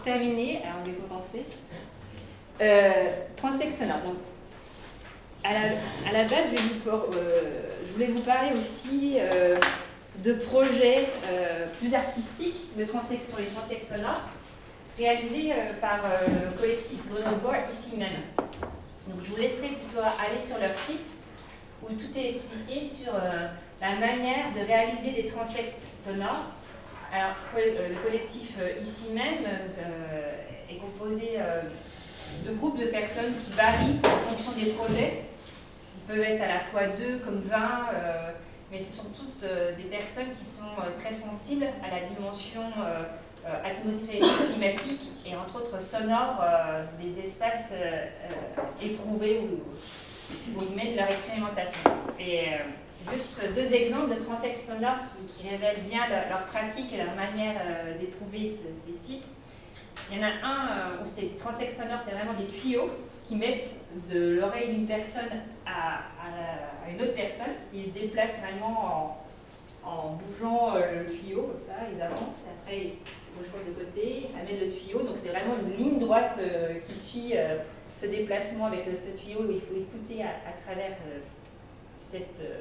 terminer, alors on va commencer. Transsexe sonore. Donc, à la base, je voulais vous parler aussi de projets plus artistiques sur les transexes sonores, réalisés par le collectif Grenoble ici même. Donc, je vous laisserai plutôt aller sur leur site où tout est expliqué sur la manière de réaliser des transects sonores. Alors, le collectif ici même est composé de groupes de personnes qui varient en fonction des projets. Ils peuvent être à la fois 2 comme 20, mais ce sont toutes des personnes qui sont très sensibles à la dimension atmosphérique, climatique et entre autres sonore des espaces éprouvés où ils mènent leur expérimentation. Et juste 2 exemples de transexes sonores qui révèlent bien leur pratique et leur manière d'éprouver ces sites. Il y en a un où c'est transexes sonores, c'est vraiment des tuyaux qui mettent de l'oreille d'une personne à une autre personne. Ils se déplacent vraiment en bougeant le tuyau, comme ça, ils avancent, et après ils bougent de côté, amènent le tuyau. Donc c'est vraiment une ligne droite qui suit ce déplacement avec ce tuyau où il faut écouter à travers ce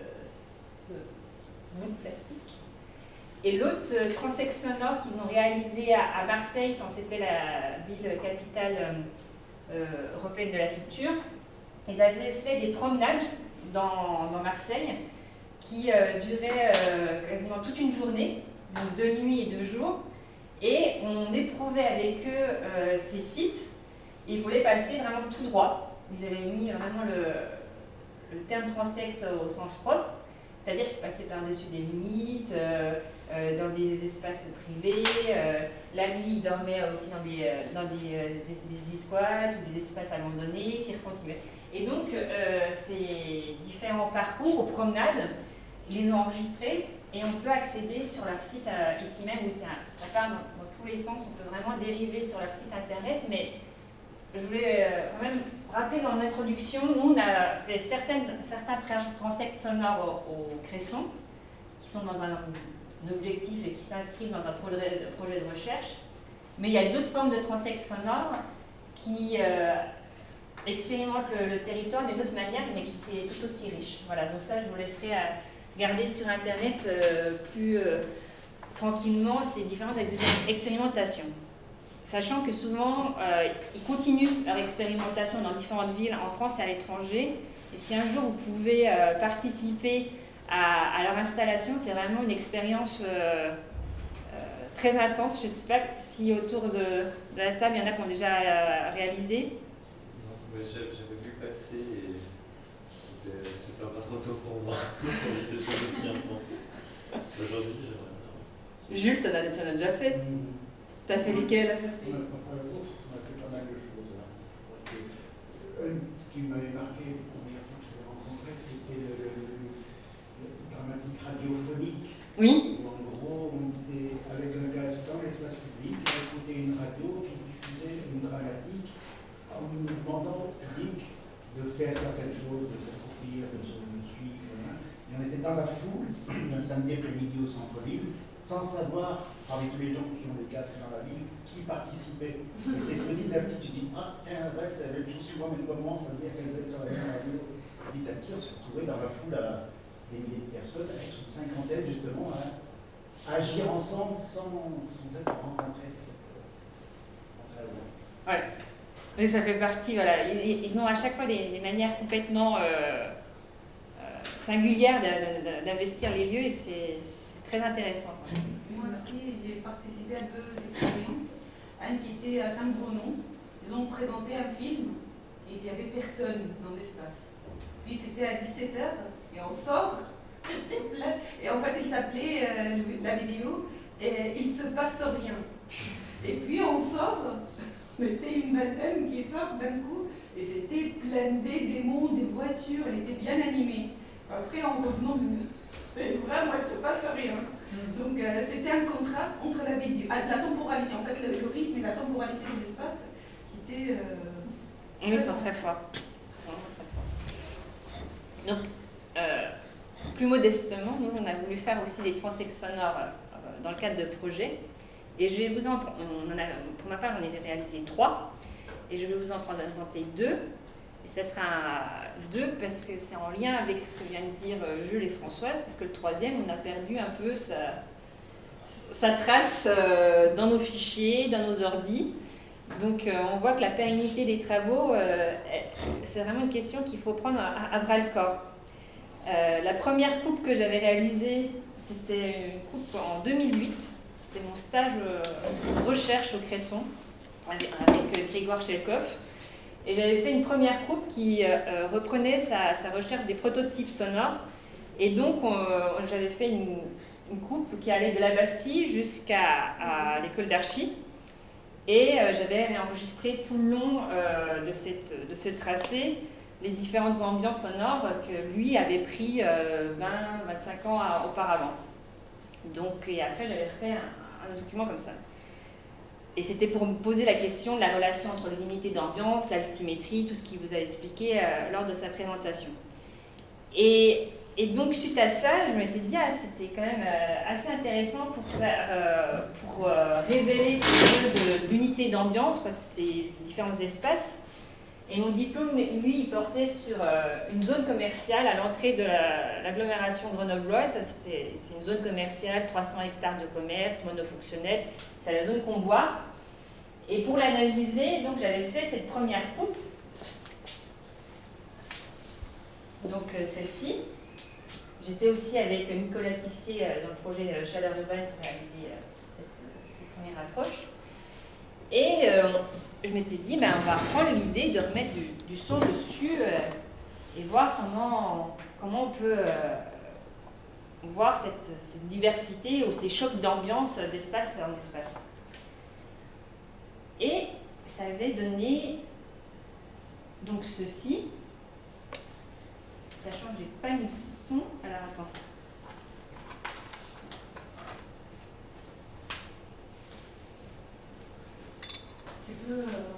bout de plastique. Et l'autre transsexe sonore qu'ils ont réalisé à Marseille, quand c'était la ville capitale européenne de la culture, ils avaient fait des promenades dans Marseille qui duraient quasiment toute une journée, donc 2 nuits et 2 jours, et on éprouvait avec eux ces sites, et il fallait passer vraiment tout droit. Ils avaient mis vraiment le terme transect au sens propre, c'est-à-dire qu'ils passaient par-dessus des limites, dans des espaces privés. La nuit, ils dormaient aussi dans des squats ou des espaces abandonnés, puis ils continuaient. Et donc, ces différents parcours aux promenades, ils les ont enregistrés et on peut accéder sur leur site ici même, où ça part dans tous les sens, on peut vraiment dériver sur leur site internet. Mais je voulais quand même rappeler dans l'introduction, nous on a fait certains transects sonores au Cresson, qui sont dans un objectif et qui s'inscrivent dans un projet de recherche. Mais il y a d'autres formes de transects sonores qui expérimentent le territoire d'une autre manière, mais qui est tout aussi riche. Voilà, donc ça je vous laisserai regarder sur internet plus tranquillement ces différentes expérimentations. Sachant que souvent, ils continuent leur expérimentation dans différentes villes en France et à l'étranger. Et si un jour vous pouvez participer à leur installation, c'est vraiment une expérience très intense. Je ne sais pas si autour de la table, il y en a qui ont déjà réalisé. Non, j'avais vu passer et c'était pas trop tôt pour moi. C'était aussi intense. Aujourd'hui, j'aimerais bien. Jules, tu en as déjà fait. T'as fait lesquels? On a fait pas mal de choses. Une qui m'avait marqué la première fois que je l'ai rencontré, c'était le dramatique radiophonique. Oui. Où en gros, on était avec un casque dans l'espace public, on écoutait une radio qui diffusait une dramatique en nous demandant au public de faire certaines choses, de s'accomplir, de se suivre. Et on était dans la foule d'un samedi après-midi au centre-ville, sans savoir, parmi tous les gens qui ont des casques dans la ville, qui participait. Et c'est petit à petit, tu dis, ah, tiens, bref, t'as la même chose que moi, mais comment ça veut dire qu'elle doit être sur la radio? Petit à petit, on se retrouvait dans la foule à des milliers de personnes, avec une cinquantaine, justement, à agir ensemble sans être rencontrés. Ouais. Mais ça fait partie, voilà. Ils ont à chaque fois des manières complètement singulières d'investir les lieux et c'est très intéressant. Moi aussi, j'ai participé à 2 expériences. Une qui était à Saint-Brunon. Ils ont présenté un film et il n'y avait personne dans l'espace. Puis c'était à 17h et on sort. Et en fait, il s'appelait la vidéo et il se passe rien. Et puis on sort, on était une vingtaine qui sort d'un coup et c'était blindé, des démons, des voitures, elle était bien animée. Après, en revenant, mais vraiment, il ne se passe rien. Donc, c'était un contraste entre la vidéo, la temporalité, en fait, le rythme et la temporalité de l'espace qui était. Oui, ils sont très forts. Donc, plus modestement, nous, on a voulu faire aussi des transects sonores dans le cadre de projets. Et je vais vous en pour ma part, j'en ai réalisé 3. Et je vais vous en présenter 2. Et ça sera 2 parce que c'est en lien avec ce que viennent de dire Jules et Françoise, parce que le 3e, on a perdu un peu sa trace dans nos fichiers, dans nos ordis. Donc on voit que la pérennité des travaux, c'est vraiment une question qu'il faut prendre à bras-le-corps. La première coupe que j'avais réalisée, c'était une coupe en 2008. C'était mon stage de recherche au Cresson avec Grégoire Chelkov. Et j'avais fait une première coupe qui reprenait sa recherche des prototypes sonores. Et donc j'avais fait une coupe qui allait de la Bastille jusqu'à l'école d'archi. Et j'avais réenregistré tout le long de ce tracé les différentes ambiances sonores que lui avait pris 20-25 ans auparavant. Donc, et après, j'avais fait un document comme ça. Et c'était pour me poser la question de la relation entre les unités d'ambiance, l'altimétrie, tout ce qu'il vous a expliqué lors de sa présentation. Et donc, suite à ça, je m'étais dit, c'était quand même assez intéressant pour révéler l'unité d'ambiance, ces différents espaces. Et mon diplôme, lui, il portait sur une zone commerciale à l'entrée de l'agglomération grenobloise. C'est une zone commerciale, 300 hectares de commerce, monofonctionnelle. C'est la zone Combois. Et pour l'analyser, donc j'avais fait cette première coupe. Donc celle-ci. J'étais aussi avec Nicolas Tixier dans le projet Chaleur urbaine pour réaliser cette première approche. Et je m'étais dit, on va prendre l'idée de remettre du son dessus et voir comment on peut voir cette diversité ou ces chocs d'ambiance d'espace en espace. Et ça avait donné donc ceci. Sachant que je n'ai pas mis le son. Alors attends. Tu peux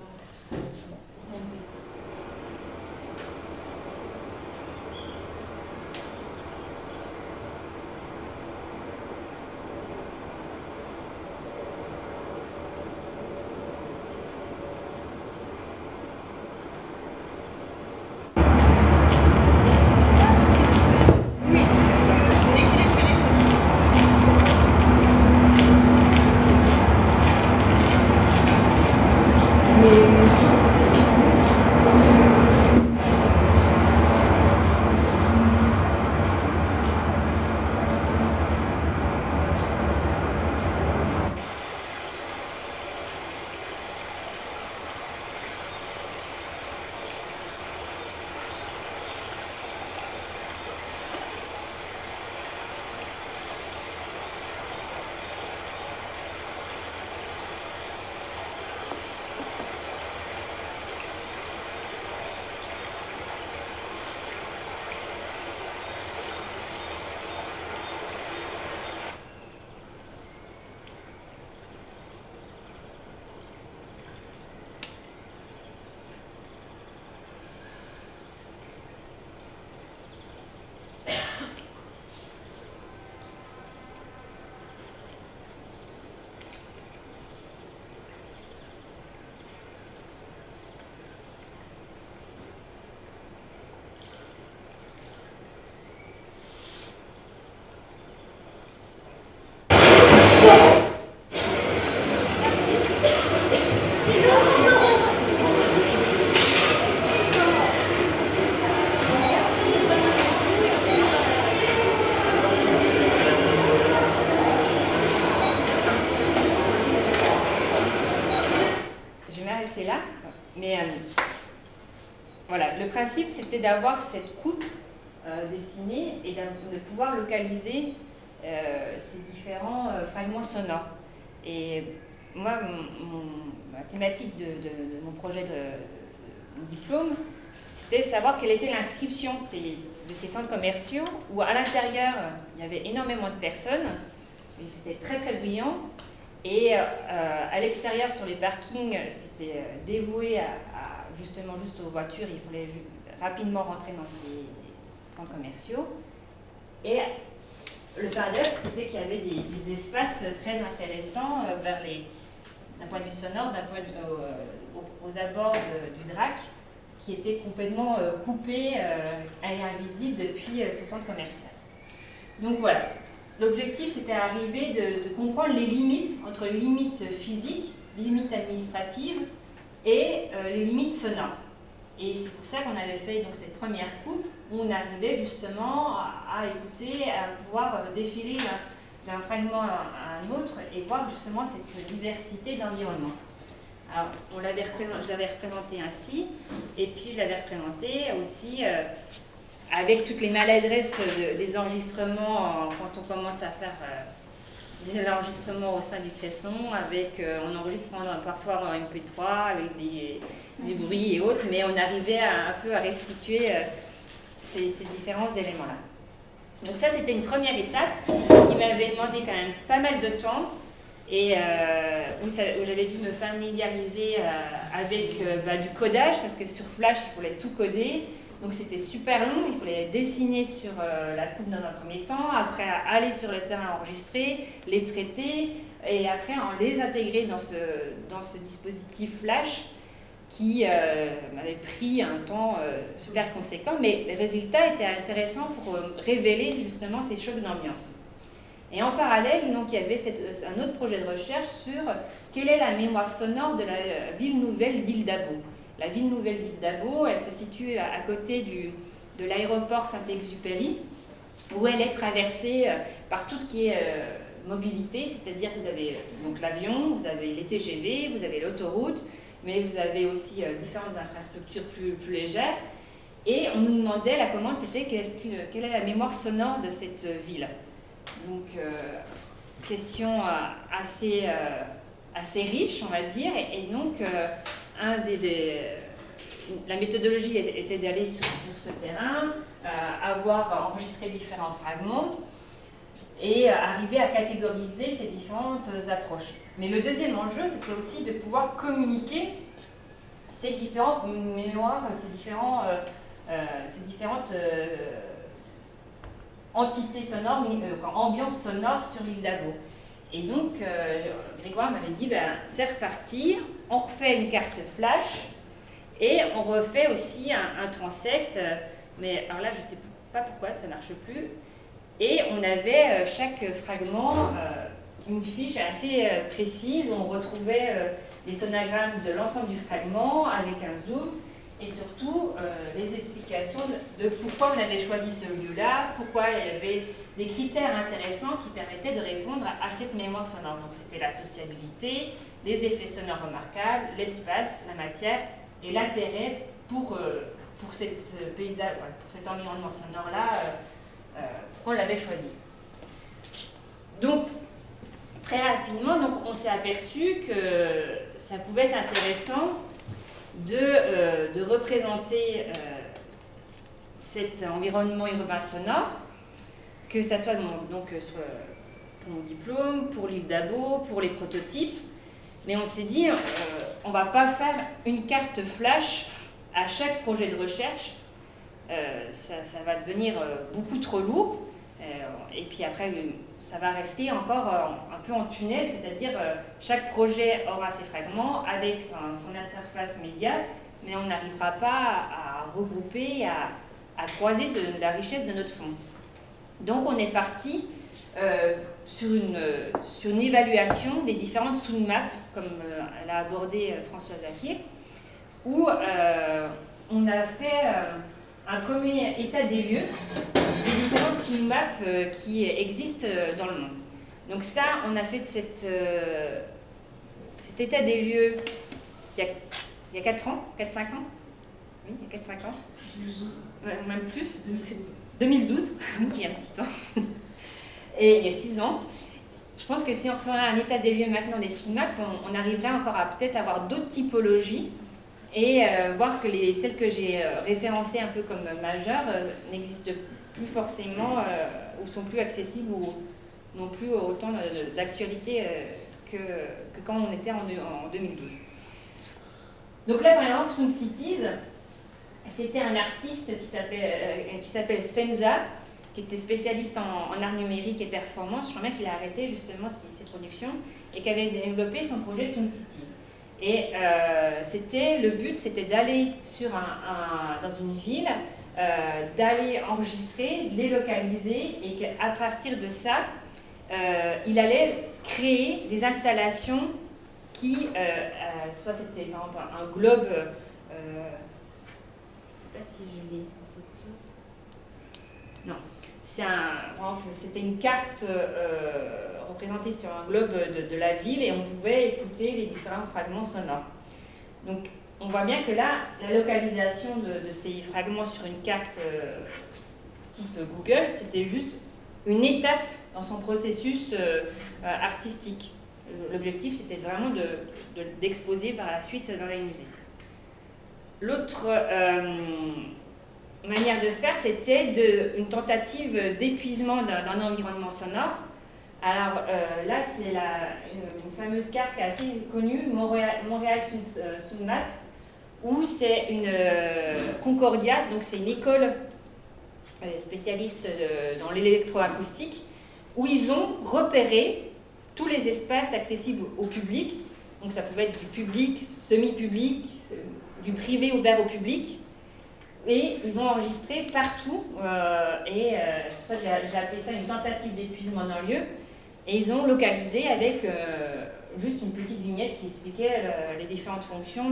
Voilà, le principe c'était d'avoir cette coupe dessinée et de pouvoir localiser ces différents fragments sonores. Et moi, ma thématique de mon projet de diplôme, c'était savoir quelle était l'inscription de ces centres commerciaux où à l'intérieur il y avait énormément de personnes, et c'était très très bruyant. Et à l'extérieur, sur les parkings, c'était dévoué justement juste aux voitures. Il fallait rapidement rentrer dans ces centres commerciaux. Et le paradoxe, c'était qu'il y avait des espaces très intéressants d'un point de vue sonore, aux abords du Drac, qui étaient complètement coupés et invisibles depuis ce centre commercial. Donc voilà, l'objectif c'était d'arriver de comprendre les limites entre les limites physiques, les limites administratives et les limites sonores. Et c'est pour ça qu'on avait fait donc, cette première coupe où on arrivait justement à écouter, à pouvoir défiler d'un fragment à un autre et voir justement cette diversité d'environnement. Alors, je l'avais représenté ainsi, et puis je l'avais représenté aussi avec toutes les maladresses des enregistrements quand on commence à faire des enregistrements au sein du Cresson, en enregistrant parfois en MP3, avec des bruits et autres, mais on arrivait un peu à restituer ces différents éléments-là. Donc ça, c'était une première étape qui m'avait demandé quand même pas mal de temps, et où j'avais dû me familiariser avec du codage, parce que sur Flash, il fallait tout coder. Donc c'était super long, il fallait dessiner sur la coupe dans un premier temps, après aller sur le terrain enregistrer, les traiter, et après les intégrer dans ce dispositif Flash qui m'avait pris un temps super conséquent, mais les résultats étaient intéressants pour révéler justement ces chocs d'ambiance. Et en parallèle, donc, il y avait un autre projet de recherche sur quelle est la mémoire sonore de la ville nouvelle d'Île-d'Abo. La ville nouvelle d'Île-d'Abo, elle se situe à côté de l'aéroport Saint-Exupéry, où elle est traversée par tout ce qui est mobilité, c'est-à-dire que vous avez donc l'avion, vous avez les TGV, vous avez l'autoroute, mais vous avez aussi différentes infrastructures plus légères. Et on nous demandait, la commande, c'était quelle est la mémoire sonore de cette ville. Donc, question assez riche, on va dire, et donc la méthodologie était d'aller sur ce terrain, avoir enregistré différents fragments et arriver à catégoriser ces différentes approches. Mais le deuxième enjeu, c'était aussi de pouvoir communiquer ces différentes mémoires, ces différentes entités sonores, ambiance sonore sur l'Île-d'Abo. Et donc, Grégoire m'avait dit, c'est reparti, on refait une carte flash et on refait aussi un transect, mais alors là, je ne sais pas pourquoi, ça ne marche plus. Et on avait chaque fragment une fiche assez précise où on retrouvait les sonagrammes de l'ensemble du fragment avec un zoom et surtout les explications de pourquoi on avait choisi ce lieu-là, pourquoi il y avait des critères intéressants qui permettaient de répondre à cette mémoire sonore. Donc c'était la sociabilité, les effets sonores remarquables, l'espace, la matière et l'intérêt pour cet paysage, pour cet environnement sonore-là, pourquoi on l'avait choisi. Donc, très rapidement, donc, on s'est aperçu que ça pouvait être intéressant de représenter cet environnement urbain sonore, que ça soit donc pour mon diplôme, pour l'Île-d'Abo, pour les prototypes, mais on s'est dit, on ne va pas faire une carte flash à chaque projet de recherche, ça va devenir beaucoup trop lourd, et puis après ça va rester encore un peu en tunnel, c'est-à-dire chaque projet aura ses fragments avec son interface média, mais on n'arrivera pas à regrouper, à croiser la richesse de notre fond. Donc on est parti sur une évaluation des différentes soundmaps, comme elle a abordé Françoise Acquier, où on a fait un premier état des lieux des différentes soundmaps qui existent dans le monde. Donc ça, on a fait cet état des lieux il y a 4 ans, 4-5 ans. Oui, il y a 4-5 ans. Même plus, c'est 2012, il y a un petit temps. Et il y a 6 ans. Je pense que si on ferait un état des lieux maintenant des soundmaps, on arriverait encore à peut-être avoir d'autres typologies et voir que celles que j'ai référencées un peu comme majeures n'existent plus forcément ou sont plus accessibles ou n'ont plus autant d'actualité que quand on était en 2012. Donc là, par exemple, Sound Cities, c'était un artiste qui s'appelle Stenza, qui était spécialiste en art numérique et performance. Je crois bien qu'il a arrêté justement ses productions et qui avait développé son projet Sound Cities. Et le but, c'était d'aller dans une ville, d'aller enregistrer, de les localiser, et qu'à partir de ça, il allait créer des installations qui, soit c'était par exemple un globe, je ne sais pas si je l'ai en photo, non, c'était une carte représentée sur un globe de la ville, et on pouvait écouter les différents fragments sonores. Donc on voit bien que là, la localisation de ces fragments sur une carte type Google, c'était juste une étape dans son processus artistique. L'objectif, c'était vraiment d'exposer par la suite dans les musées. L'autre manière de faire, c'était une tentative d'épuisement d'un environnement sonore. Alors là, c'est une fameuse carte qui est assez connue, Montréal Sound Map, où c'est une Concordia, donc c'est une école spécialiste dans l'électroacoustique, où ils ont repéré tous les espaces accessibles au public. Donc ça pouvait être du public, semi-public, du privé ouvert au public. Et ils ont enregistré partout, j'ai appelé ça une tentative d'épuisement d'un lieu. Et ils ont localisé avec juste une petite vignette qui expliquait les différentes fonctions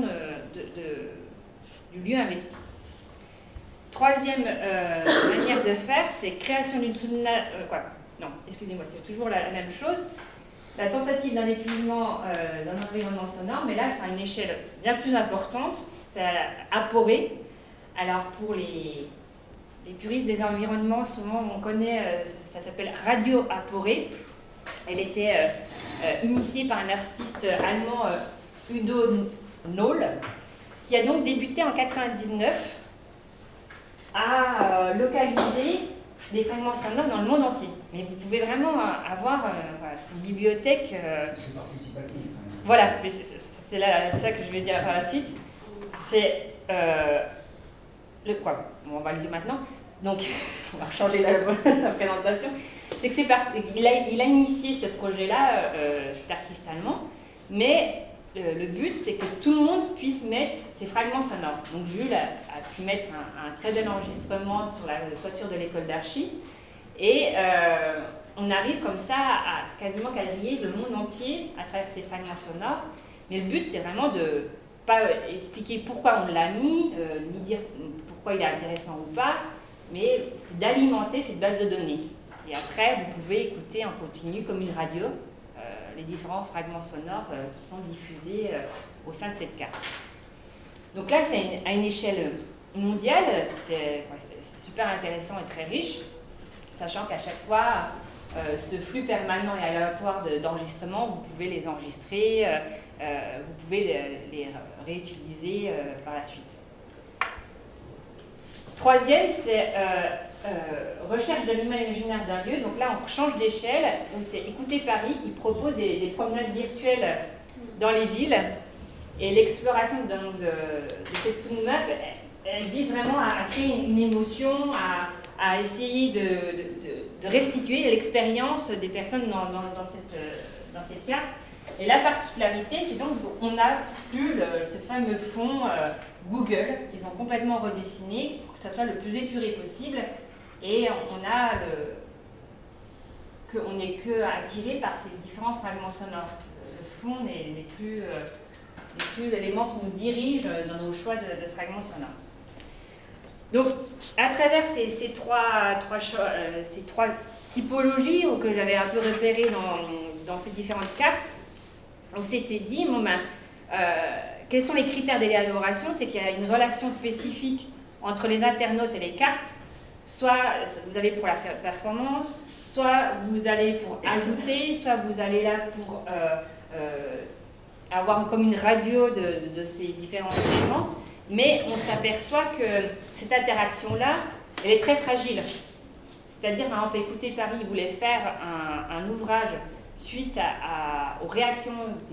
du lieu investi. Troisième manière de faire, c'est création d'une c'est toujours la même chose. La tentative d'un épuisement d'un environnement sonore, mais là, c'est à une échelle bien plus importante, c'est aporé. Alors, pour les puristes des environnements, souvent on connaît, ça s'appelle radio aporé. Elle était initiée par un artiste allemand, Udo Noll, qui a donc débuté en 1999 à localiser des fragments sonores dans le monde entier. Mais vous pouvez vraiment avoir cette bibliothèque. C'est participatif. Voilà, mais c'est ça que je vais dire par la suite. C'est on va le dire maintenant. Donc, on va changer la présentation. C'est que il a initié ce projet-là, cet artiste allemand, mais le but, c'est que tout le monde puisse mettre ses fragments sonores. Donc Jules a pu mettre un très bel enregistrement sur la toiture de l'école d'archi, et on arrive comme ça à quasiment quadriller le monde entier à travers ces fragments sonores. Mais le but, c'est vraiment de pas expliquer pourquoi on l'a mis, ni dire pourquoi il est intéressant ou pas, mais c'est d'alimenter cette base de données. Et après, vous pouvez écouter en continu, comme une radio, les différents fragments sonores qui sont diffusés au sein de cette carte. Donc là, c'est à une échelle mondiale, c'est super intéressant et très riche, sachant qu'à chaque fois, ce flux permanent et aléatoire d'enregistrement, vous pouvez les enregistrer, vous pouvez les réutiliser par la suite. Troisième, c'est recherche de l'image imaginaire d'un lieu. Donc là, on change d'échelle. Donc c'est Écoutez Paris qui propose des promenades virtuelles dans les villes. Et l'exploration de cette sound map, elle vise vraiment à créer une émotion, à essayer de restituer l'expérience des personnes dans cette carte. Et la particularité, c'est donc qu'on n'a plus ce fameux fond Google. Ils ont complètement redessiné pour que ça soit le plus épuré possible. Et on n'est que attiré par ces différents fragments sonores. Le fond n'est plus l'élément qui nous dirige dans nos choix de fragments sonores. Donc, à travers ces trois typologies que j'avais un peu repérées dans ces différentes cartes, on s'était dit, quels sont les critères d'élaboration? C'est qu'il y a une relation spécifique entre les internautes et les cartes. Soit vous allez pour la performance, soit vous allez pour ajouter, soit vous allez là pour avoir comme une radio de ces différents éléments. Mais on s'aperçoit que cette interaction-là, elle est très fragile. C'est-à-dire, par exemple, Écoutez Paris voulait faire un ouvrage suite aux réactions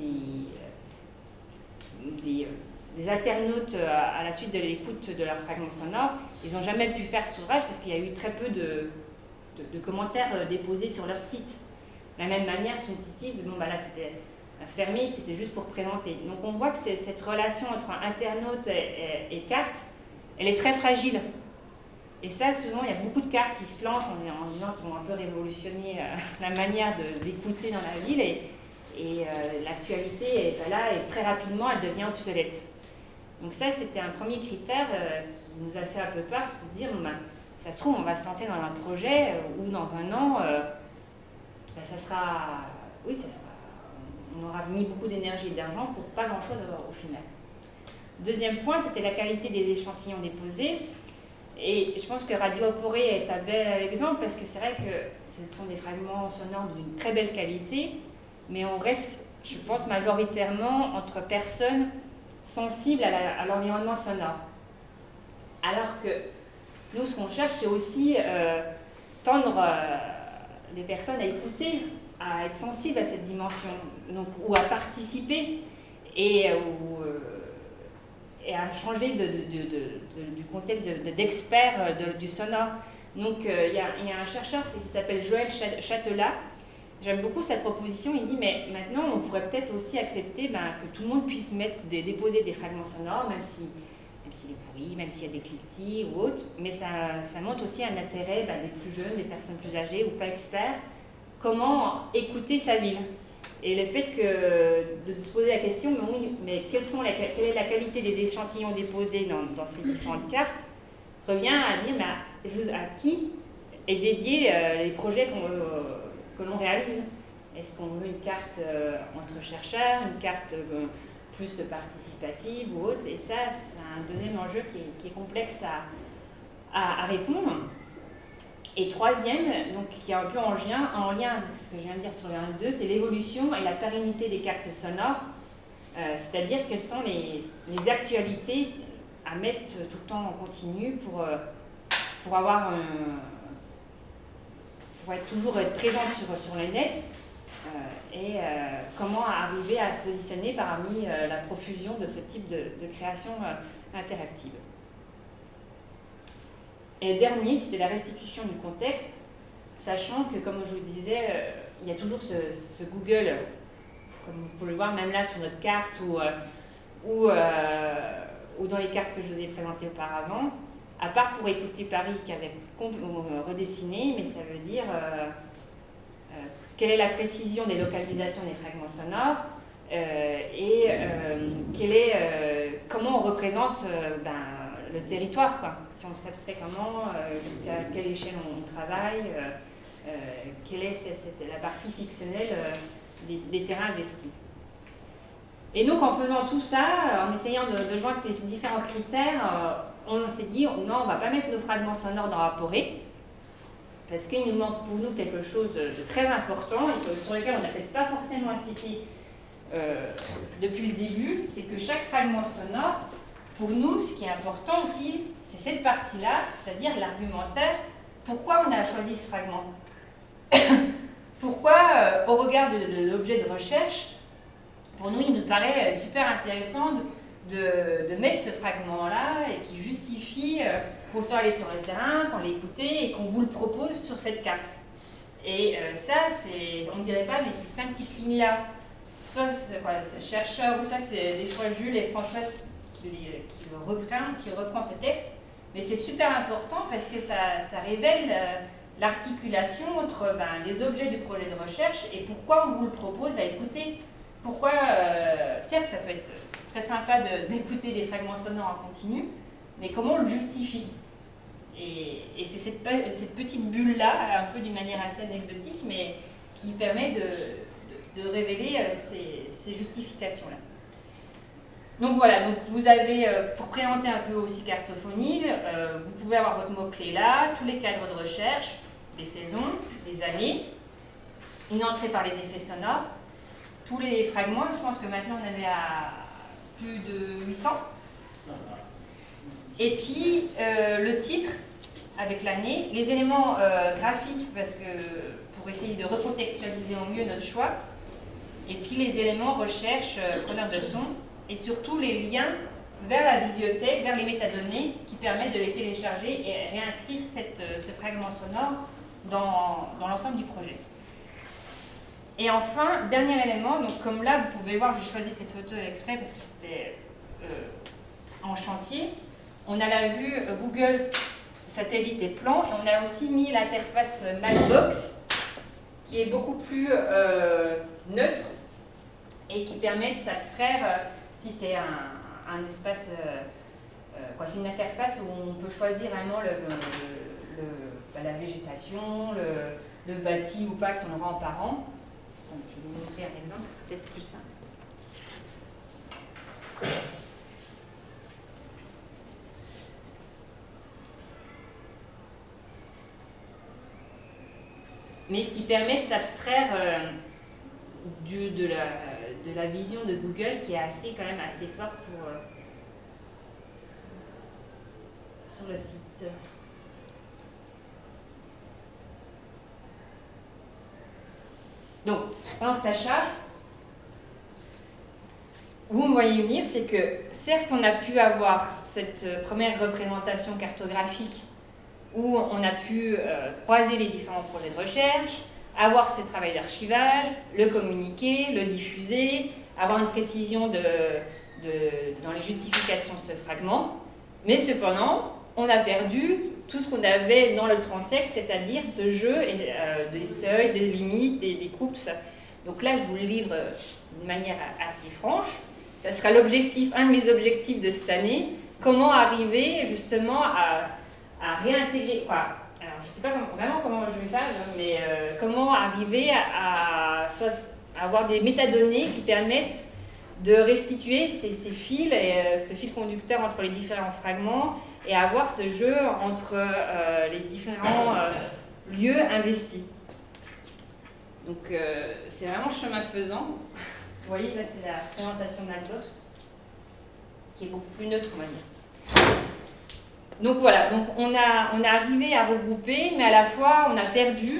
des internautes à la suite de l'écoute de leurs fragments sonores. Ils n'ont jamais pu faire cet ouvrage parce qu'il y a eu très peu de commentaires déposés sur leur site. De la même manière, sur une Cities, bon, bah là, c'était fermé, c'était juste pour présenter. Donc, on voit que cette relation entre internaute et carte, elle est très fragile. Et ça, souvent, il y a beaucoup de cartes qui se lancent en disant qu'ils vont un peu révolutionner la manière d'écouter dans la ville. Et l'actualité est là et très rapidement, elle devient obsolète. Donc ça, c'était un premier critère qui nous a fait un peu peur, c'est de se dire, bon, ben, ça se trouve, on va se lancer dans un projet où dans un an, ça sera... On aura mis beaucoup d'énergie et d'argent pour pas grand-chose au final. Deuxième point, c'était la qualité des échantillons déposés. Et je pense que Radio Aporé est un bel exemple parce que c'est vrai que ce sont des fragments sonores d'une très belle qualité, mais on reste, je pense, majoritairement entre personnes sensibles à l'environnement sonore. Alors que nous, ce qu'on cherche, c'est aussi tendre les personnes à écouter, à être sensibles à cette dimension, donc, ou à participer et à changer du contexte d'expert du sonore. Donc il y a un chercheur qui s'appelle Joël Châtelat. J'aime beaucoup cette proposition. Il dit, mais maintenant, on pourrait peut-être aussi accepter que tout le monde puisse déposer des fragments sonores, même s'il est pourri, même s'il y a des cliquetis ou autre. Mais ça montre aussi un intérêt des plus jeunes, des personnes plus âgées ou pas experts. Comment écouter sa ville. Et le fait de se poser la question, mais quelle est la qualité des échantillons déposés dans ces différentes cartes, revient à dire à qui est dédié les projets que l'on réalise. Est-ce qu'on veut une carte entre chercheurs, une carte plus participative ou autre? Et ça, c'est un deuxième enjeu qui est complexe à répondre. Et troisième, donc, qui est un peu en lien avec ce que je viens de dire sur le 1 et 2, c'est l'évolution et la pérennité des cartes sonores, c'est-à-dire quelles sont les actualités à mettre tout le temps en continu pour être présent sur le net et comment arriver à se positionner parmi la profusion de ce type de création interactive. Et le dernier, c'était la restitution du contexte, sachant que, comme je vous disais, il y a toujours ce Google, comme vous pouvez le voir même là sur notre carte ou dans les cartes que je vous ai présentées auparavant, à part pour écouter Paris qu'avec redessiné, mais ça veut dire quelle est la précision des localisations des fragments sonores et comment on représente le territoire, quoi. Si on s'abstrait comment, jusqu'à quelle échelle on travaille, quelle est la partie fictionnelle des terrains investis. Et donc en faisant tout ça, en essayant de joindre ces différents critères, on s'est dit non, on ne va pas mettre nos fragments sonores dans Aporé, parce qu'il nous manque pour nous quelque chose de très important et sur lequel on n'a peut-être pas forcément insisté depuis le début, c'est que chaque fragment sonore, pour nous, ce qui est important aussi, c'est cette partie-là, c'est-à-dire l'argumentaire. Pourquoi on a choisi ce fragment? Pourquoi, au regard de l'objet de recherche, pour nous, il nous paraît super intéressant de mettre ce fragment-là et qui justifie qu'on soit allé sur le terrain, qu'on l'ait écouté et qu'on vous le propose sur cette carte. Et ça, on ne dirait pas, mais ces 5 petites lignes-là, soit c'est chercheur, ou soit c'est des fois Jules et Françoise qui reprend ce texte, mais c'est super important parce que ça révèle l'articulation entre les objets du projet de recherche et pourquoi on vous le propose à écouter. Pourquoi, certes, c'est très sympa d'écouter des fragments sonores en continu, mais comment on le justifie? Et c'est cette petite bulle-là, un peu d'une manière assez anecdotique, mais qui permet de révéler ces justifications-là. Donc voilà, donc vous avez, pour présenter un peu aussi Cartophonie, vous pouvez avoir votre mot-clé là, tous les cadres de recherche, les saisons, les années, une entrée par les effets sonores, tous les fragments, je pense que maintenant on en est à plus de 800. Et puis le titre avec l'année, les éléments graphiques parce que pour essayer de recontextualiser au mieux notre choix, et puis les éléments recherche, preneur de son, et surtout les liens vers la bibliothèque, vers les métadonnées qui permettent de les télécharger et réinscrire ce fragment sonore dans l'ensemble du projet. Et enfin, dernier élément, donc comme là vous pouvez voir, j'ai choisi cette photo exprès parce que c'était en chantier. On a la vue Google satellite et plan, et on a aussi mis l'interface Mapbox qui est beaucoup plus neutre et qui permet de s'abstraire si c'est un espace, c'est une interface où on peut choisir vraiment la végétation, le bâti ou pas, son rang par rang. Donc, je vais vous montrer un exemple, ce sera peut-être plus simple. Mais qui permet de s'abstraire de la vision de Google qui est quand même assez forte sur le site. Donc, pendant que ça charge, vous me voyez venir, c'est que certes on a pu avoir cette première représentation cartographique où on a pu croiser les différents projets de recherche, avoir ce travail d'archivage, le communiquer, le diffuser, avoir une précision dans les justifications de ce fragment. Mais cependant, on a perdu tout ce qu'on avait dans le transect, c'est-à-dire ce jeu des seuils, des limites, des coupes, tout ça. Donc là, je vous le livre d'une manière assez franche. Ça sera l'objectif, un de mes objectifs de cette année, comment arriver justement à réintégrer, alors je ne sais pas vraiment comment je vais faire, mais comment arriver à avoir des métadonnées qui permettent de restituer ces fils et ce fil conducteur entre les différents fragments et avoir ce jeu entre les différents lieux investis. Donc c'est vraiment chemin faisant. Vous voyez, là c'est la présentation de Mapbox qui est beaucoup plus neutre, on va dire. Donc voilà, donc on a arrivé à regrouper, mais à la fois on a perdu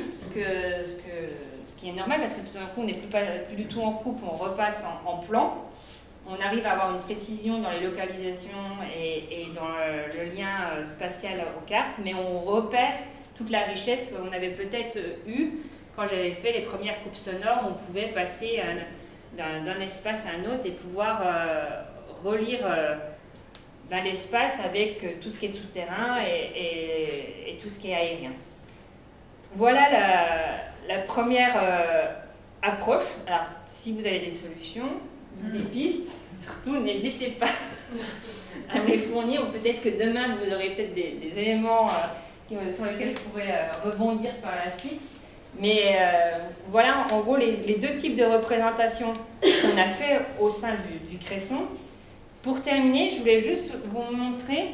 ce qui est normal parce que tout d'un coup on n'est plus du tout en coupe, on repasse en plan. On arrive à avoir une précision dans les localisations et dans le lien spatial aux cartes, mais on repère toute la richesse qu'on avait peut-être eue quand j'avais fait les premières coupes sonores. On pouvait passer d'un espace à un autre et pouvoir relire dans l'espace avec tout ce qui est souterrain et tout ce qui est aérien. Voilà la première approche. Alors, si vous avez des solutions, des pistes, surtout n'hésitez pas à me les fournir, ou peut-être que demain vous aurez peut-être des éléments sur lesquels je pourrais rebondir par la suite. Mais voilà en gros les deux types de représentations qu'on a fait au sein du Cresson. Pour terminer, je voulais juste vous montrer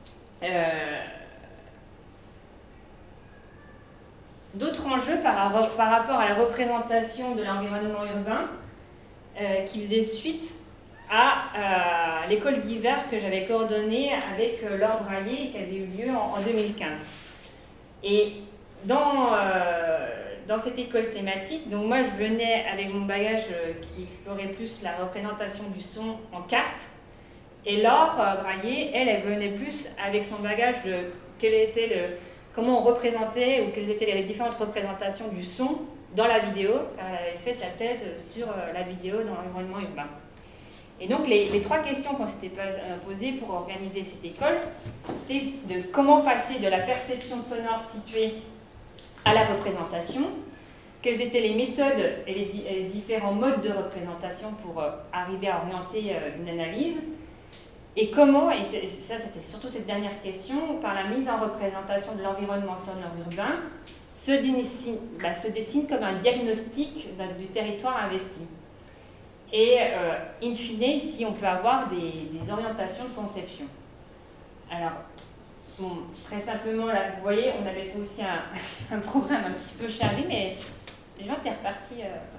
d'autres enjeux par rapport à la représentation de l'environnement urbain qui faisait suite à l'école d'hiver que j'avais coordonnée avec Laure Braillé et qui avait eu lieu en 2015. Et dans cette école thématique, donc moi je venais avec mon bagage qui explorait plus la représentation du son en carte, et Laure Braillé, elle venait plus avec son bagage de comment on représentait ou quelles étaient les différentes représentations du son dans la vidéo, car elle avait fait sa thèse sur la vidéo dans l'environnement urbain. Et donc les trois questions qu'on s'était posées pour organiser cette école, c'était de comment passer de la perception sonore située à la représentation, quelles étaient les méthodes et les différents modes de représentation pour arriver à orienter une analyse, et comment, et ça c'était surtout cette dernière question, par la mise en représentation de l'environnement sonore urbain, se dessine comme un diagnostic du territoire investi. Et in fine, si on peut avoir des orientations de conception. Alors, bon, très simplement, là, vous voyez, on avait fait aussi un programme un petit peu chargé, mais les gens étaient repartis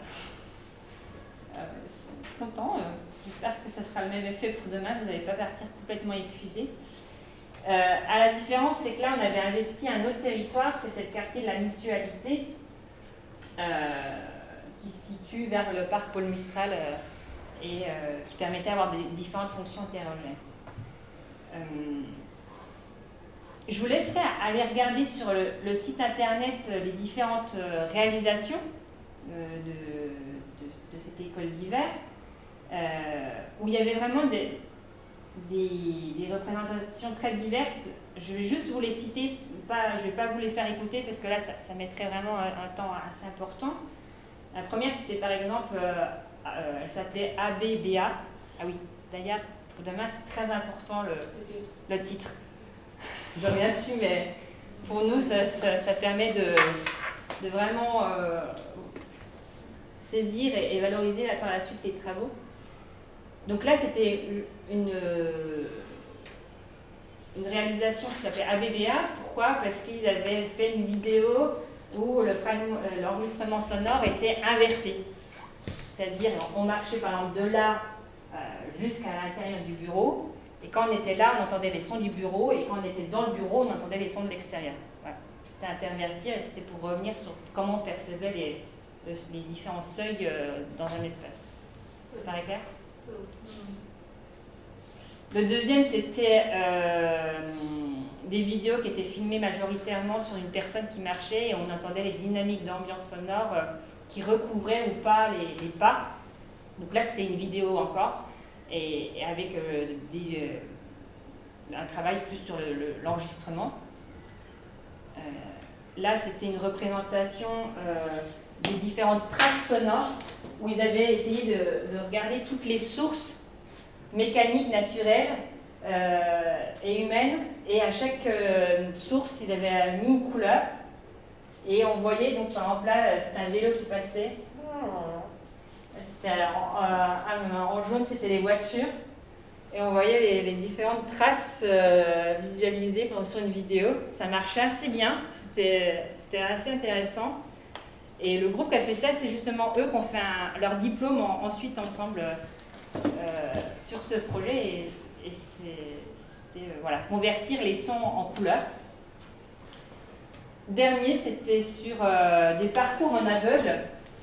contents. J'espère que ça sera le même effet pour demain, vous n'allez pas partir complètement épuisés. À la différence, c'est que là, on avait investi un autre territoire, c'était le quartier de la Mutualité, qui se situe vers le parc Paul Mistral et qui permettait d'avoir différentes fonctions hétérogènes. je vous laisserai aller regarder sur le site internet les différentes réalisations de cette école d'hiver, où il y avait vraiment des représentations très diverses. Je vais juste vous les citer, je ne vais pas vous les faire écouter parce que là, ça mettrait vraiment un temps assez important. La première, c'était par exemple, elle s'appelait ABBA. Ah oui, d'ailleurs, pour demain, c'est très important le titre. Je reviens dessus, mais pour nous, ça permet de vraiment saisir et valoriser par la suite les travaux. Donc là, c'était une réalisation qui s'appelait ABBA. Pourquoi? Parce qu'ils avaient fait une vidéo où l'enregistrement sonore était inversé. C'est-à-dire, on marchait par exemple de là jusqu'à l'intérieur du bureau, et quand on était là, on entendait les sons du bureau, et quand on était dans le bureau, on entendait les sons de l'extérieur. Voilà. C'était intervertir, et c'était pour revenir sur comment on percevait les différents seuils dans un espace. Ça paraît clair? Le deuxième, c'était des vidéos qui étaient filmées majoritairement sur une personne qui marchait et on entendait les dynamiques d'ambiance sonore qui recouvraient ou pas les pas. Donc là, c'était une vidéo encore, et avec un travail plus sur l'enregistrement. Là, c'était une représentation des différentes traces sonores où ils avaient essayé de regarder toutes les sources mécaniques, naturelles et humaines, et à chaque source, ils avaient mis une couleur, et on voyait, donc par exemple là, c'était un vélo qui passait, c'était en jaune, c'était les voitures, et on voyait les différentes traces visualisées sur une vidéo. Ça marchait assez bien, c'était assez intéressant. Et le groupe qui a fait ça, c'est justement eux qui ont fait leur diplôme ensuite ensemble sur ce projet. Et c'était voilà, convertir les sons en couleurs. Dernier, c'était sur des parcours en aveugle,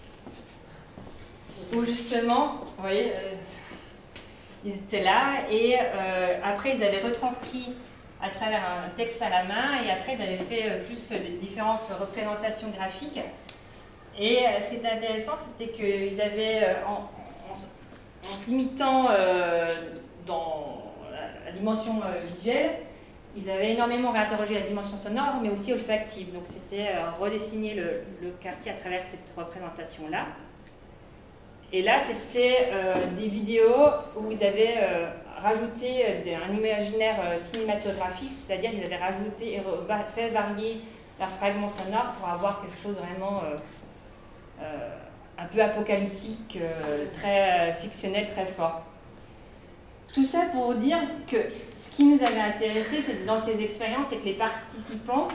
où justement, vous voyez, ils étaient là, et après ils avaient retranscrit à travers un texte à la main, et après ils avaient fait plus des différentes représentations graphiques. Et ce qui était intéressant, c'était qu'ils avaient, en se limitant dans la dimension visuelle, ils avaient énormément réinterrogé la dimension sonore, mais aussi olfactive. Donc c'était redessiner le quartier à travers cette représentation-là. Et là, c'était des vidéos où ils avaient rajouté un imaginaire cinématographique, c'est-à-dire qu'ils avaient rajouté et fait varier leurs fragments sonores pour avoir quelque chose vraiment un peu apocalyptique, très fictionnel, très fort. Tout ça pour dire que ce qui nous avait intéressé dans ces expériences, c'est que les participants,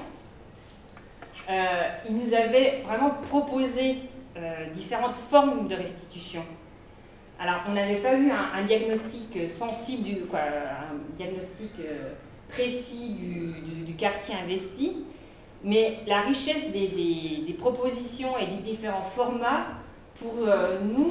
ils nous avaient vraiment proposé différentes formes de restitution. Alors, on n'avait pas eu un diagnostic sensible, un diagnostic précis du quartier investi, mais la richesse des propositions et des différents formats, pour nous,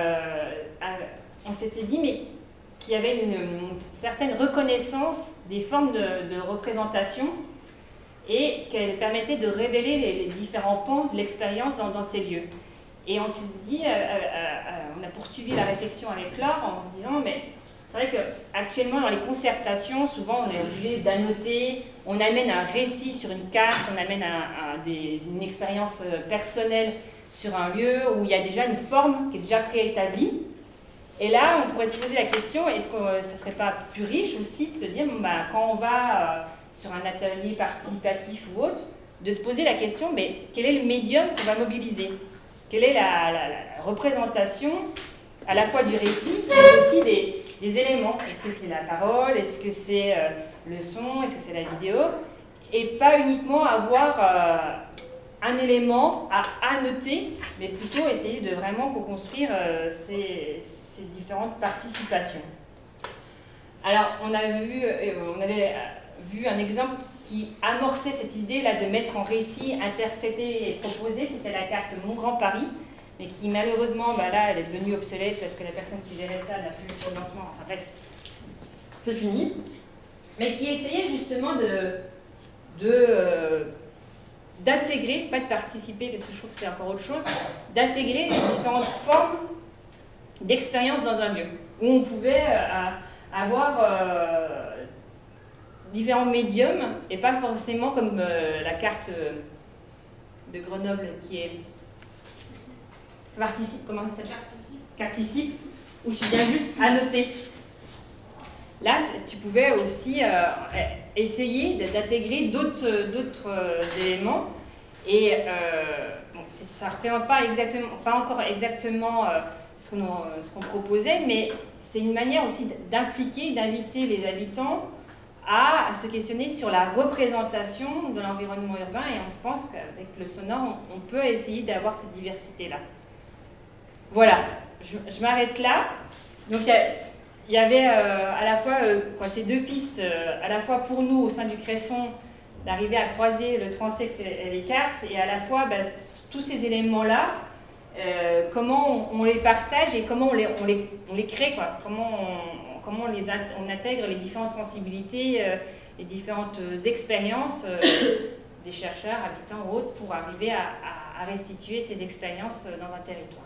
on s'était dit mais qu'il y avait une certaine reconnaissance des formes de représentation et qu'elle permettait de révéler les différents pans de l'expérience dans ces lieux. Et on s'est dit, on a poursuivi la réflexion avec Laure en se disant, mais c'est vrai qu'actuellement dans les concertations, souvent on est obligé d'annoter, on amène un récit sur une carte, on amène une expérience personnelle sur un lieu où il y a déjà une forme qui est déjà préétablie. Et là, on pourrait se poser la question, est-ce que ça ne serait pas plus riche aussi de se dire, quand on va sur un atelier participatif ou autre, de se poser la question, mais quel est le médium qu'on va mobiliser? Quelle est la représentation à la fois du récit, mais aussi des éléments? Est-ce que c'est la parole? Est-ce que c'est le son? Est-ce que c'est la vidéo? Et pas uniquement avoir un élément à annoter, mais plutôt essayer de vraiment co-construire ces différentes participations. Alors, on avait vu un exemple qui amorçait cette idée-là de mettre en récit, interpréter et proposer, c'était la carte Mon Grand Paris, mais qui malheureusement, là, elle est devenue obsolète parce que la personne qui gérait ça n'a plus le financement, enfin bref, c'est fini. Mais qui essayait justement d'intégrer, pas de participer, parce que je trouve que c'est encore autre chose, d'intégrer les différentes formes d'expérience dans un lieu, où on pouvait avoir différents médiums, et pas forcément comme la carte de Grenoble qui est comment ça s'appelle ? Carticipe, où tu viens juste annoter. Là, tu pouvais aussi essayer d'intégrer d'autres éléments, et bon, ça ne représente pas encore exactement ce qu'on proposait, mais c'est une manière aussi d'impliquer, d'inviter les habitants à se questionner sur la représentation de l'environnement urbain, et on pense qu'avec le sonore, on peut essayer d'avoir cette diversité-là. Voilà, je m'arrête là. Donc il y avait à la fois ces deux pistes, à la fois pour nous au sein du Cresson, d'arriver à croiser le transect et les cartes, et à la fois tous ces éléments-là, comment on les partage et comment on les crée, quoi. Comment on intègre les différentes sensibilités, les différentes expériences des chercheurs, habitants ou autres, pour arriver à restituer ces expériences dans un territoire.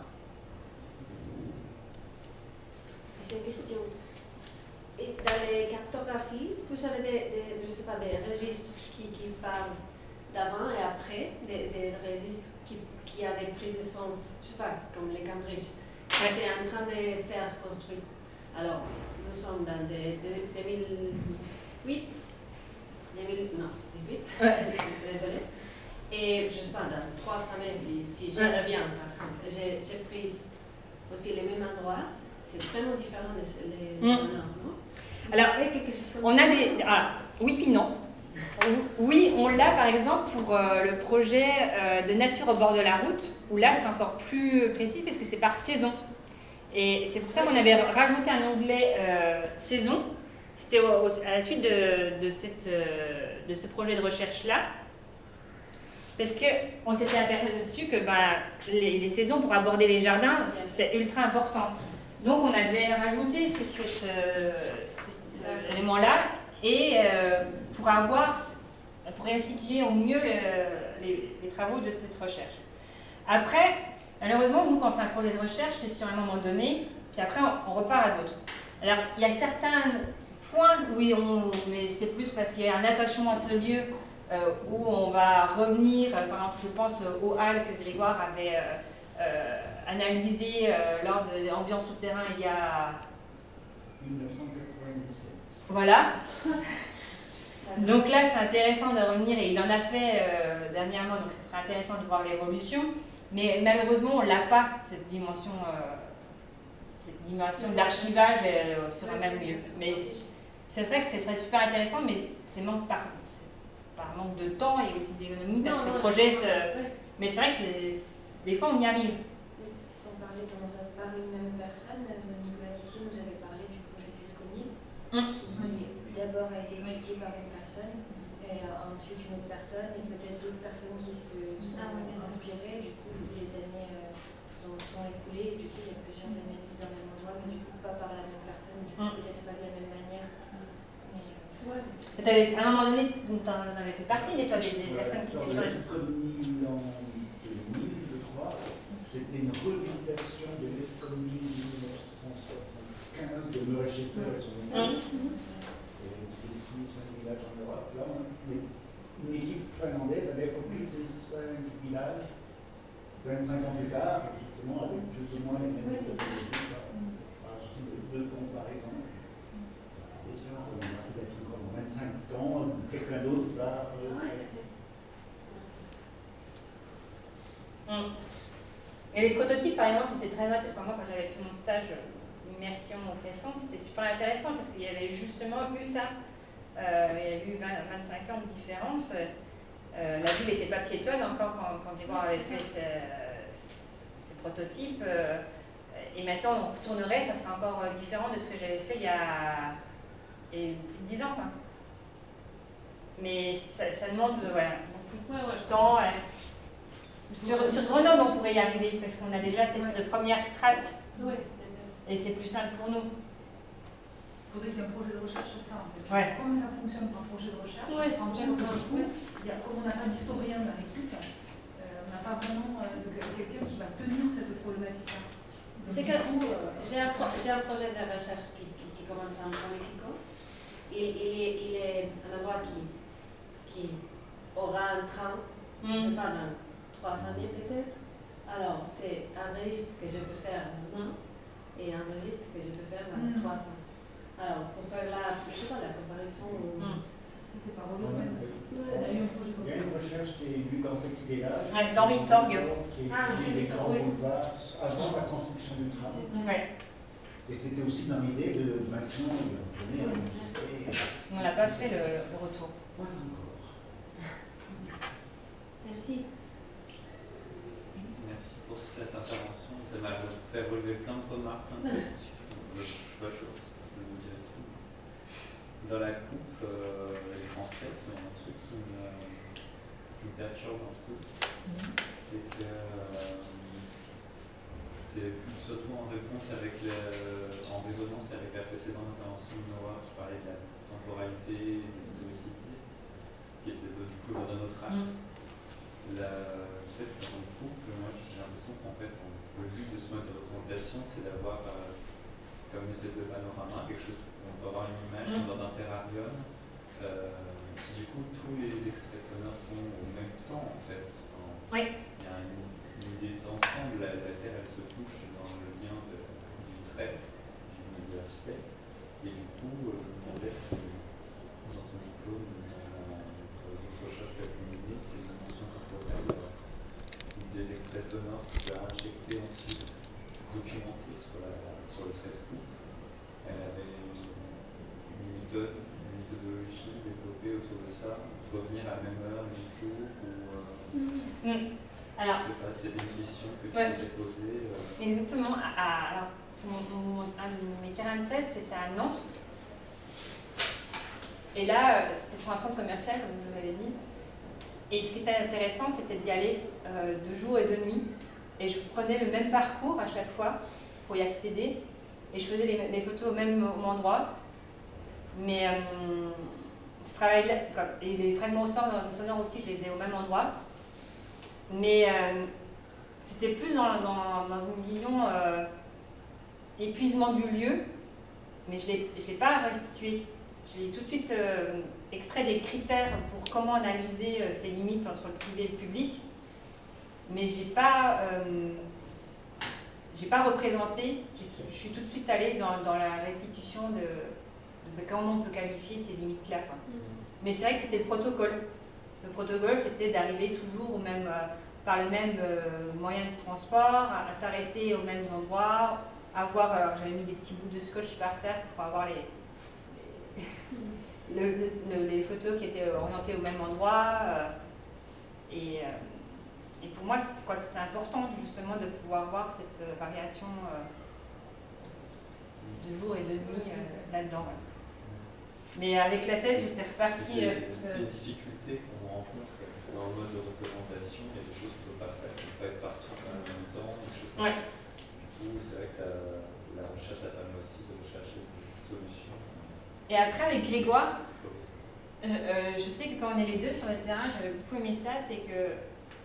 J'ai une question. Et dans les cartographies, vous avez des registres qui parlent d'avant et après, des registres qui avaient pris de son, je sais pas, comme les Cambridge, qui c'est en train de faire construire. Alors, nous sommes dans 2018, désolé. Et je sais pas, dans 3 semaines, si je reviens, par exemple, j'ai pris aussi les mêmes endroits. C'est vraiment différent des sonores, non ? Alors, quelque chose comme on ça. a des... oui puis non. Oui, on l'a par exemple pour le projet de nature au bord de la route, où là c'est encore plus précis parce que c'est par saison. Et c'est pour ça qu'on avait rajouté un onglet saison. C'était à la suite de ce projet de recherche-là. Parce qu'on s'était aperçu que les saisons pour aborder les jardins, c'est ultra important. Donc on avait rajouté cet élément-là, et pour restituer au mieux les travaux de cette recherche. Après, malheureusement, nous, quand on fait un projet de recherche, c'est sur un moment donné, puis après on repart à d'autres. Alors il y a certains points mais c'est plus parce qu'il y a un attachement à ce lieu où on va revenir, par exemple je pense aux halles que Grégoire avait analysé lors de l'ambiance souterrain il y a 1997. Voilà. Donc là, c'est intéressant de revenir, et il en a fait dernièrement, donc ce sera intéressant de voir l'évolution. Mais malheureusement, on n'a pas cette dimension d'archivage sur un même lieu. Mais c'est vrai que ce serait super intéressant, mais c'est par manque de temps et aussi d'économie, parce que le projet Mais c'est vrai que des fois, on y arrive. Sans parler par une même personne, Nicolas Tissier nous avait parlé du projet Cresconil, qui d'abord a été étudié par une personne, et ensuite une autre personne, et peut-être d'autres personnes qui se sont inspirées. Du coup, les années sont écoulées, et du coup, il y a plusieurs analyses dans le même endroit, mais du coup, pas par la même personne, du coup, peut-être pas de la même manière. À un moment donné, tu en avais fait partie, des personnes qui étaient sur les... L'Esconil en 2000, je crois, c'était une réhabilitation de l'Esconil 1975 de Murray Schaeffer et son équipe. Et ici, 5 villages en Europe. Là, une équipe finlandaise avait repris ces 5 villages 25 ans plus tard, justement, avec plus ou moins les mêmes méthodologies, par souci de comparaison. Et sûr, on a peut-être encore 25 ans, quelqu'un d'autre va. Et les prototypes, par exemple, c'était très intéressant. Moi, quand j'avais fait mon stage immersion au Cresson, c'était super intéressant parce qu'il y avait justement eu ça. Il y a eu 25 ans de différence. La ville n'était pas piétonne encore quand Grégoire avait fait ses prototypes. Et maintenant, on retournerait, ça serait encore différent de ce que j'avais fait il y a plus de 10 ans. Quoi. Mais ça demande beaucoup de temps. Sur Grenoble, on pourrait y arriver parce qu'on a déjà cette première strate. Et c'est plus simple pour nous. faudrait qu'il y ait un projet de recherche sur ça en fait. Ouais. Comment ça fonctionne pour un projet de recherche? Ouais, On se rend compte que du coup, comme on n'a pas d'historien dans l'équipe, on n'a pas vraiment quelqu'un qui va tenir cette problématique-là. C'est que j'ai un projet de recherche qui commence en Mexico. Il est un endroit qui aura un train, je ne sais pas, dans 300 000 peut-être. Alors, c'est un registre que je peux faire maintenant et un registre que je peux faire dans 300. Alors, pour faire la comparaison. Ça, c'est pas relou, même. On a eu un projet comme Il y a une recherche qui est vue dans cette idée-là. Dans les Torg. Qui étudie les grands boulevards avant la construction du tram. Ouais. Et c'était aussi dans l'idée de maintenant de donner un On n'a pas fait le retour. Pas encore. Merci. Merci pour cette intervention. Ça m'a fait relever plein de remarques, plein de questions. Je ne sais pas si je vais vous dire tout. Dans la coupe, les Françaises, il y a un truc qui me perturbe un peu. C'est que c'est surtout en réponse en résonance avec la précédente intervention de Noah qui parlait de la temporalité et de l'historicité, qui était du coup dans un autre axe. Le fait que dans le couple, moi j'ai l'impression qu'en fait le but de ce mode de représentation c'est d'avoir comme une espèce de panorama, quelque chose où on peut avoir une image comme dans un terrarium, qui du coup tous les extraits sonores sont au même temps en fait. Oui. Il y a une idée d'ensemble, la Terre elle se touche dans le lien du trait, de l'architecte, et du coup on laisse dans ton diplôme, dans les autres recherches que tu as publiées, c'est une dimension temporelle des extraits sonores que tu as injectés ensuite, documentés sur le trait de coupe. Elle avait une méthodologie développée autour de ça, de revenir à la même heure, le même jour, ou Alors, je sais pas, c'est des questions que tu t'es posées. Exactement. Alors, un de mes terrains de thèse, c'était à Nantes. Et là, c'était sur un centre commercial, comme je vous l'avais dit. Et ce qui était intéressant, c'était d'y aller de jour et de nuit. Et je prenais le même parcours à chaque fois pour y accéder. Et je faisais les photos au même endroit. Mais ce travail-là, et les fragments sonores aussi, je les faisais au même endroit. Mais c'était plus dans une vision épuisement du lieu, mais je l'ai pas restitué. J'ai tout de suite extrait des critères pour comment analyser ces limites entre le privé et le public, mais j'ai pas représenté. Je suis tout de suite allée dans la restitution de comment on peut qualifier ces limites-là. Mais c'est vrai que c'était le protocole. Le protocole, c'était d'arriver toujours par le même moyen de transport, à s'arrêter aux mêmes endroits, j'avais mis des petits bouts de scotch par terre pour avoir les photos qui étaient orientées au même endroit. Et pour moi, c'était important justement de pouvoir voir cette variation de jour et de nuit là-dedans. Mais avec la thèse, j'étais repartie. C'est une difficulté qu'on rencontre dans le mode de représentation. Il y a des choses qu'on ne peut pas faire, on ne peut pas être partout en même temps. Ouais. Du coup, c'est vrai que la recherche, ça permet aussi de rechercher des solutions. Et après, avec Grégoire, je sais que quand on est les deux sur le terrain, j'avais beaucoup aimé ça, c'est que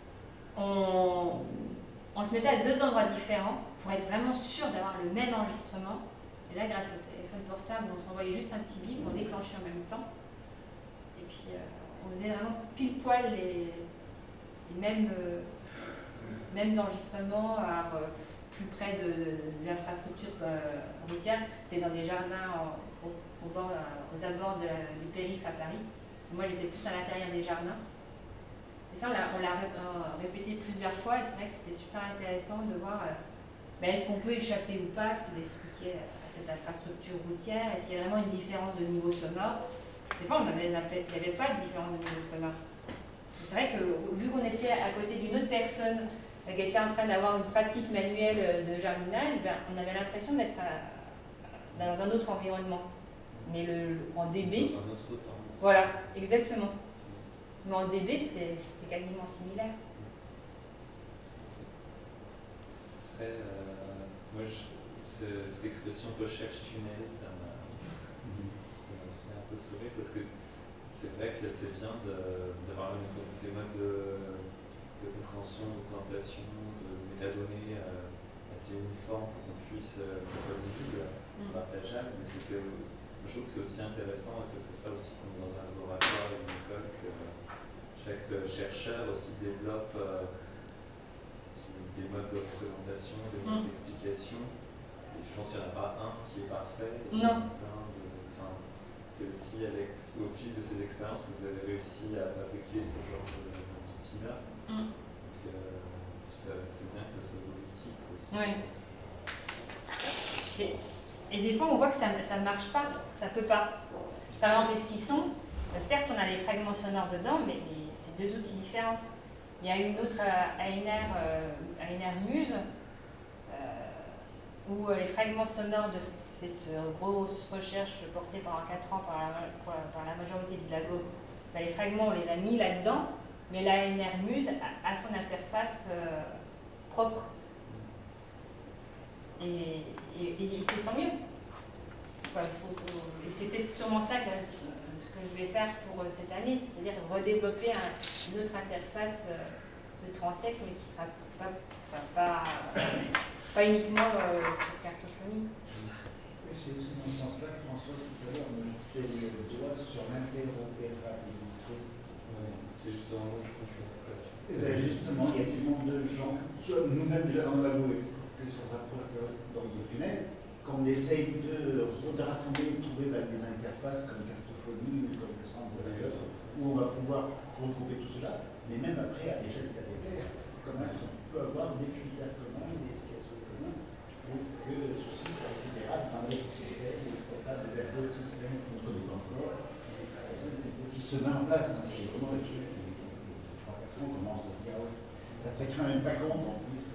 on se mettait à deux endroits différents pour être vraiment sûr d'avoir le même enregistrement. Et là, grâce au téléphone portable, on s'envoyait juste un petit bip, on déclenchait en même temps. Et puis, on faisait vraiment pile poil les mêmes enregistrements, plus près des infrastructures routières, parce que c'était dans des jardins aux abords du périph' à Paris. Moi, j'étais plus à l'intérieur des jardins. Et ça, on l'a répété plusieurs fois, et c'est vrai que c'était super intéressant de voir est-ce qu'on peut échapper ou pas, ce qu'il expliquait à cette infrastructure routière, est-ce qu'il y a vraiment une différence de niveau sonore. Des fois, il n'y avait pas de différence de niveau sonore. C'est vrai que vu qu'on était à côté d'une autre personne qui était en train d'avoir une pratique manuelle de jardinage, on avait l'impression d'être dans un autre environnement. Mais en DB... Dans un autre temps. Voilà, exactement. Mais en DB, c'était quasiment similaire. Après, moi, cette expression recherche tunnel, ça m'a parce que c'est vrai que c'est bien d'avoir des modes de compréhension, de présentation, de métadonnées assez uniformes pour qu'on puisse, que ce soit visible, partageable, mais c'était, je trouve que c'est aussi intéressant, et c'est pour ça aussi qu'on est dans un laboratoire et une école, que chaque chercheur aussi développe des modes de représentation, des modes d'explication. Et je pense qu'il n'y en a pas un qui est parfait. Non. C'est aussi au fil de ces expériences que vous avez réussi à fabriquer ce genre d'outil-là. Donc c'est bien que ça soit évolutif aussi. Oui. Et des fois, on voit que ça ne marche pas, ça ne peut pas. Par exemple, l'esquisson, certes, on a les fragments sonores dedans, mais c'est deux outils différents. Il y a une autre ANR Muse, où les fragments sonores de cette grosse recherche portée pendant 4 ans par la majorité du labo, les fragments, on les a mis là-dedans, mais l'ANR Muse a son interface propre. Et c'est tant mieux. Et c'est peut-être sûrement ça ce que je vais faire pour cette année, c'est-à-dire redévelopper une autre interface de Transec, mais qui sera pas uniquement sur cartophonie. Oui, c'est dans ce sens-là que François tout à l'heure me fait le débat sur l'interopérabilité. C'est justement je confonds. Justement, il y a tellement de gens, soit nous-mêmes déjà dans le labo, plus on s'approche dans le tunnel, quand on essaye de rassembler, de trouver des interfaces comme cartophonie ou comme le centre de la où on va pouvoir regrouper tout cela, mais même après, à l'échelle planétaire, comment est-ce qu'on peut avoir des critères communs, des CSO communs, pour que ceci soit fédéral dans d'autres systèmes, exploitable vers d'autres systèmes qu'on ne connaît pas encore, qui se met en place. C'est vraiment le truc qui, 3-4 ans, commence à se dire, ouais, ça serait quand même pas con qu'on puisse.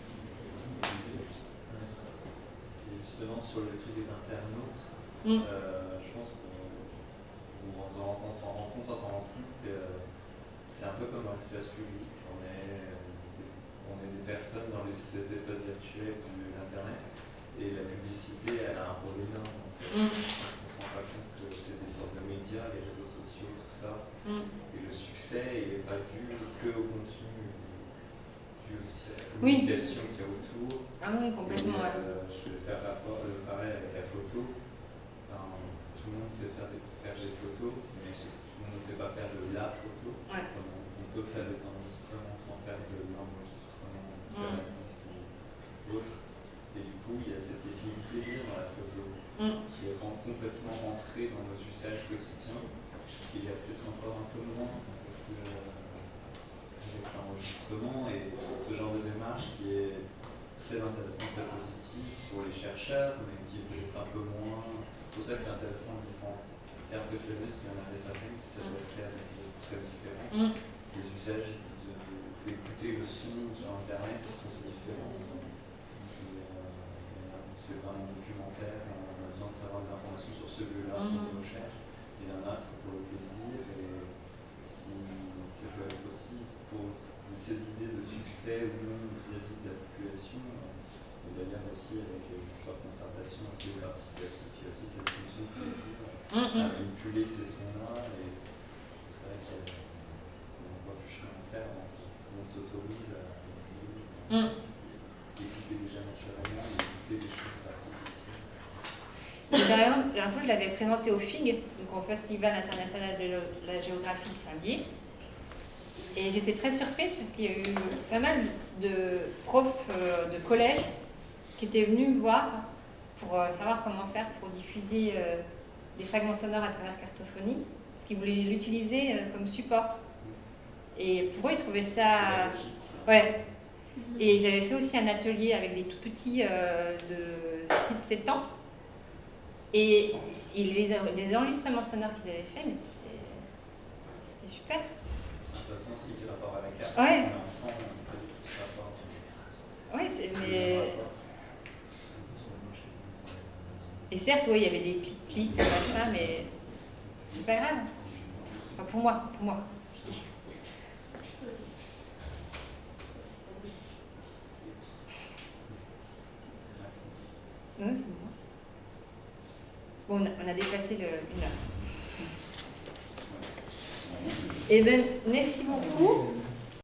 Justement sur le truc des internautes, je pense qu'on s'en rend compte que c'est un peu comme dans l'espace public. On est des personnes dans cet espace virtuel de l'Internet et la publicité elle a un rôle énorme. En fait. On ne se rend pas compte que c'est des sortes de médias, les réseaux sociaux, tout ça. Et le succès il n'est pas dû que au contenu, dû aussi à la communication qu'il y a autour. Ah oui, complètement. Je vais faire pareil avec la photo. Tout le monde sait faire des photos, mais tout le monde ne sait pas faire de la photo. Ouais. On peut faire des enregistrements sans faire de l'enregistrement journaliste ou autre. Et du coup, il y a cette question du plaisir dans la photo qui est complètement rentrée dans nos usages quotidiens. Il y a peut-être encore un peu moins avec l'enregistrement et ce genre de démarche qui est très intéressant, très positif pour les chercheurs, mais qui est peut-être un peu moins. C'est pour ça que c'est intéressant de faire carte de Flavius, qu'il y en avait certaines qui s'adressaient à des choses très différents. Les usages d'écouter le son sur Internet qui sont différents. C'est vraiment documentaire, on a besoin de savoir des informations sur ce lieu-là pour nos recherches. Il y en a, c'est pour le plaisir, et si ça peut être aussi pour ces idées de succès ou non vis-à-vis de la population. Et d'ailleurs aussi avec les histoires de concertation, aussi de participation, il y a aussi cette fonction de plaisir à manipuler ces sons-là. Et c'est vrai qu'il y a encore du chemin à faire, tout le monde s'autorise à écouter déjà naturellement et écouter des choses artificielles. Un peu, je l'avais présenté au FIG, donc au Festival international de la géographie Saint-Dié. Et j'étais très surprise parce qu'il y a eu pas mal de profs de collège qui étaient venus me voir pour savoir comment faire pour diffuser des fragments sonores à travers cartophonie, parce qu'ils voulaient l'utiliser comme support. Et pour eux, ils trouvaient ça... Ouais. Et j'avais fait aussi un atelier avec des tout petits de 6-7 ans. Et les enregistrements sonores qu'ils avaient fait, mais c'était super. C'est intéressant aussi qu'il y ait rapport à la carte. Ouais. L'enfant, on peut tout rapport. Ouais, et certes, ouais, il y avait des clics, machin, mais c'est pas grave. Enfin, pour moi. Non, c'est bon. Bon, on a dépassé une heure. Eh bien, merci beaucoup.